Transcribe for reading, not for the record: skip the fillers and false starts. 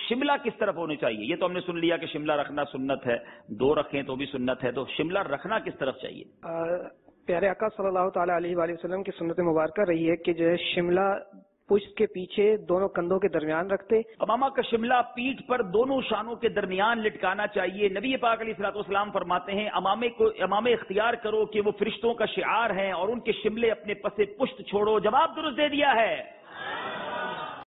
शिमला किस तरफ होनी चाहिए? ये तो हमने सुन लिया कि शिमला रखना सुन्नत है, 2 रखें तो भी सुन्नत है, तो शिमला रखना किस तरफ चाहिए? प्यारे आका सल्लल्लाहु ताला अलैहि वसल्लम की सुन्नत मुबारक रही है कि जो है शिमला पुष्ट के पीछे दोनों कंधों के दरमियान रखते। अमामा का शिमला पीठ पर दोनों शानों के दरमियान लटकाना चाहिए। नबी पाक अलैहिस्सलाम फरमाते हैं अमामे इख्तियार करो कि वो फरिश्तों का शिआर है और उनके शिमले अपने पसे पुश्त छोड़ो। जवाब दुरुस्त दे दिया है।